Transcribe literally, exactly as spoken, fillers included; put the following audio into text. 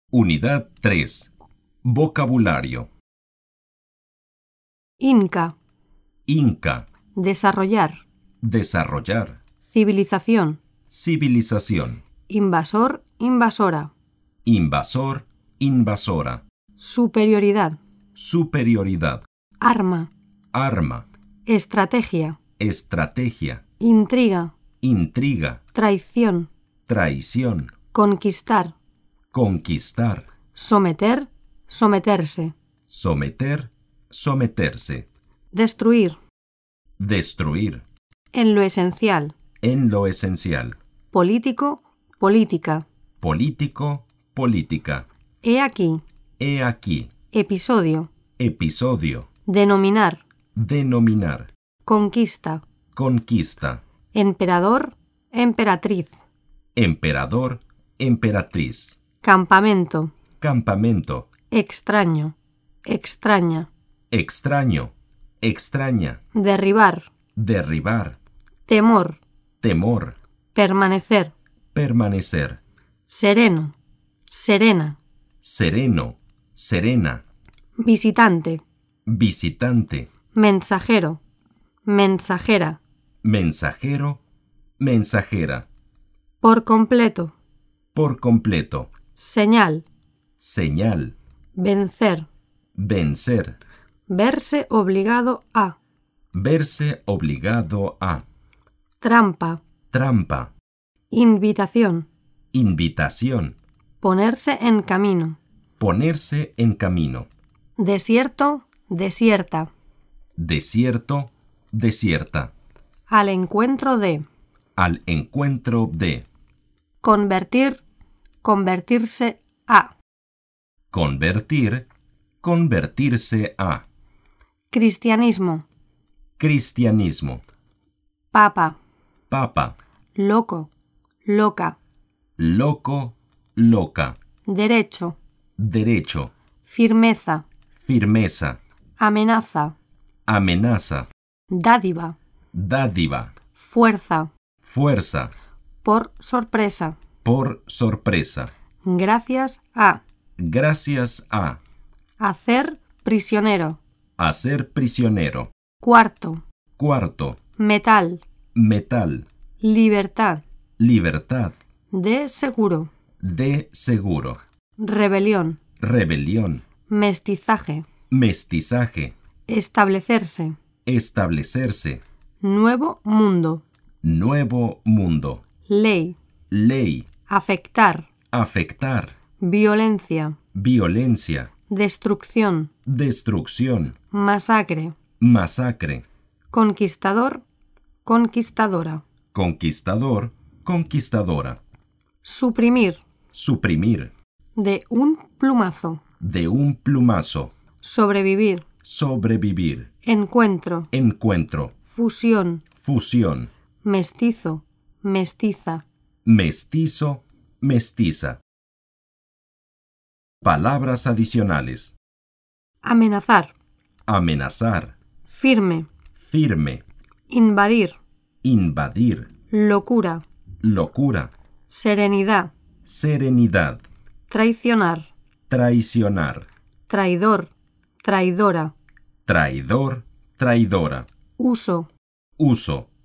Unidad tres. Vocabulario. Inca. Inca. Desarrollar. Desarrollar. Civilización. Civilización. Invasor, invasora. Invasor, invasora. Superioridad. Superioridad. Arma. Arma. Estrategia. Estrategia. Intriga. Intriga. Traición. Traición. Conquistar. Conquistar. Someter. Someterse. Someter. Someterse. Destruir. Destruir. En lo esencial. En lo esencial. Político. Política. Político. Política. He aquí. He aquí. Episodio. Episodio. Denominar. Denominar. Conquista. Conquista. Emperador. Emperatriz. Emperador. Emperatriz. Campamento. Campamento. Extraño. Extraña. Extraño. Extraña. Derribar. Derribar. Temor. Temor. Permanecer. Permanecer. Sereno. Serena. Sereno. Serena. Visitante. Visitante. Mensajero. Mensajera. Mensajero. Mensajera. Por completo. Por completo. Señal. Señal. Vencer. Vencer. Verse obligado a. Verse obligado a. Trampa. Trampa. Invitación. Invitación. Ponerse en camino. Ponerse en camino. Desierto. Desierta. Desierto. Desierta. Al encuentro de. Al encuentro de. Convertir. Convertirse a. Convertir. Convertirse a. Cristianismo. Cristianismo. Papa. Papa. Loco. Loca. Loco. Loca. Derecho. Derecho. Firmeza. Firmeza. Amenaza. Amenaza. Dádiva. Dádiva. Fuerza. Fuerza. Por sorpresa. Por sorpresa. Gracias a. Gracias a. Hacer prisionero. Hacer prisionero. Cuarto. Cuarto. Metal. Metal. Libertad. Libertad. De seguro. De seguro. Rebelión. Rebelión. Mestizaje. Mestizaje. Establecerse. Establecerse. Nuevo mundo. Nuevo mundo. Ley. Ley. Afectar. Afectar. Violencia. Violencia. Destrucción. Destrucción. Masacre. Masacre. Conquistador. Conquistadora. Conquistador. Conquistadora. Suprimir. Suprimir. De un plumazo. De un plumazo. Sobrevivir. Sobrevivir. Encuentro. Encuentro. Fusión. Fusión. Mestizo. Mestiza. Mestizo. Mestiza. Palabras adicionales. Amenazar. Amenazar. Firme. Firme. Invadir. Invadir. Locura. Locura. Serenidad. Serenidad. Traicionar. Traicionar. Traidor. Traidora. Traidor. Traidora. Uso. Uso.